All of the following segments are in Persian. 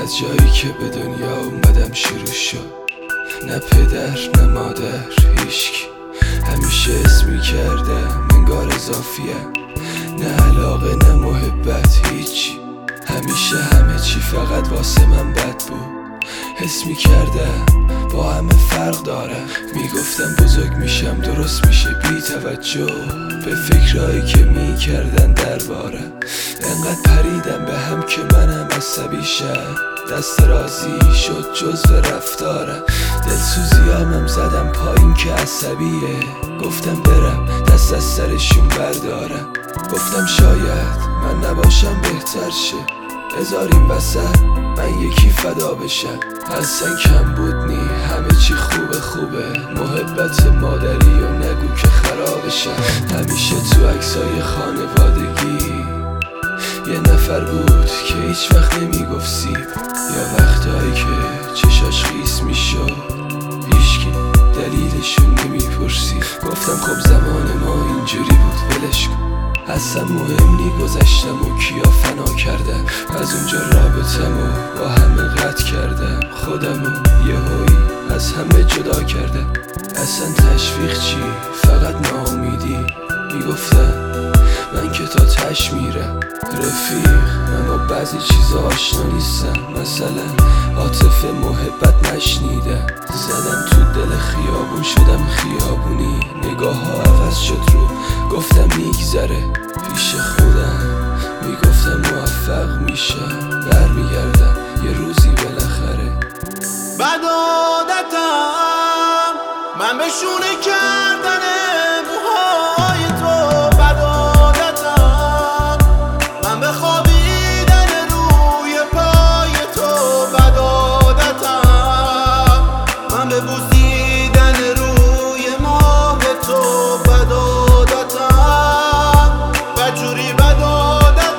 از جایی که به دنیا اومدم شروع شد، نه پدر نه مادر هیچکی، همیشه اسمی کردم انگار اضافیم، نه علاقه نه محبت هیچی، همیشه همه چی فقط واسه من بد بود. حس میکردم با همه فرق دارم، میگفتم بزرگ میشم درست میشه، بی توجه به فکرهایی که میکردن دربارم. انقدر پریدم به هم که منم عصبی شم، دست رازی شد جزو رفتارم. دلسوزیامم زدم پایین که عصبیه، گفتم برم دست از سرشون بردارم. گفتم شاید من نباشم بهتر شه، بذاریم وسط من یکی فدا بشم. اصلا کم بود نی، همه چی خوبه، محبت مادری و نگو که خرابشم. همیشه تو عکسای خانوادگی یه نفر بود که هیچ وقت نمیگفت سیب، یا وقتایی که چشاش خیس میشد هیچکی دلیلشون نمیپرسید. گفتم خب زمان ما اینجوری بود ولش کن، اصلا مهم نی گذشتم و کیا فنا کردم. از اونجا رابطمو با همه قطع کردم، خودمو یهویی از همه جدا کردم. اصلا تشویق چی، فقط ناامیدی. میگفتم من که تا تش میرم رفیق، من با بعضی چیزا آشنا نیستم، مثلا عاطفه محبت نشنیدم. زدم تو دل خیابون شدم خیابونی، نگاه ها عوض شد رو گفتم میگذره. پیش خودم میگفتم موفق میشم، برمیگردم یه روزی بالاخره. بد عادتم من به شونه کردن موهای تو، بد عادتم من به خوابیدن روی پای تو، بد عادتم من به بوسیدن روی ماه تو، بد عادتم بدجوری بد عادتم.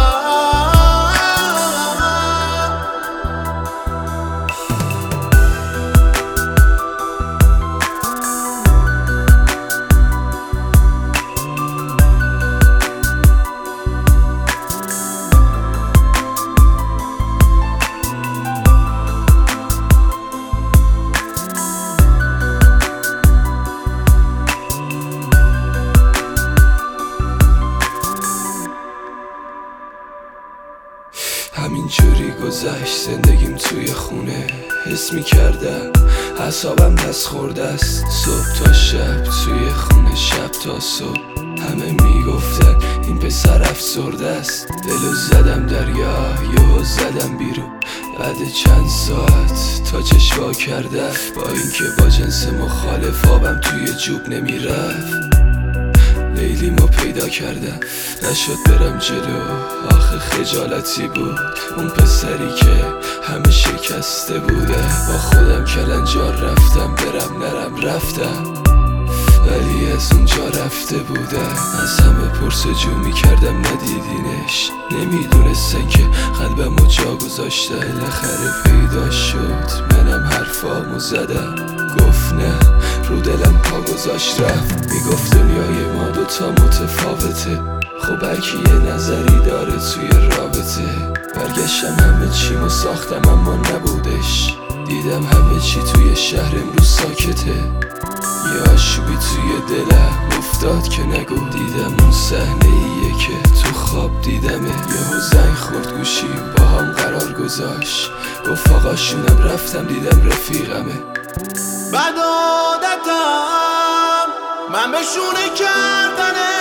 همینجوری گذشت زندگیم توی خونه، حس میکردم اعصابم دست خورده است. صبح تا شب توی خونه، شب تا صبح همه میگفتن این پسر افسرده است. دلو زدم دریا، یهو زدم بیرون بعد چند ساعت تا چشوا کرده. با اینکه با جنس مخالف آبم توی جوب نمیرفت، لیلیمو پیدا کردم نشد برم جلو، آخه خجالتی بود. اون پسری که همه شکسته بوده، با خودم کلنجار رفتم برم نرم رفتم، ولی از اونجا رفته بودم. از همه پرسجو میکردم ندیدینش، نمیدونستن که قلبمو جا گذاشته. بالاخره پیدا شد، منم حرفامو زدم، گفت نه رو دلم پا گذاشت رفت. میگفت دنیای ما دوتا متفاوته، خب هرکی یه نظری داره توی رابطه. برگشتم همه چیمو ساختم اما نبودش، دیدم همه چی توی شهر امروز ساکته. یه آشوبی توی دلم افتاد که نگو، دیدم اون صحنه ایه که تو خواب دیدمه. یهو زنگ خورد گوشیم با هم قرار گذاشت، گفت آقاشونم رفتم دیدم رفیقمه. بد عادتم من به شونه کردن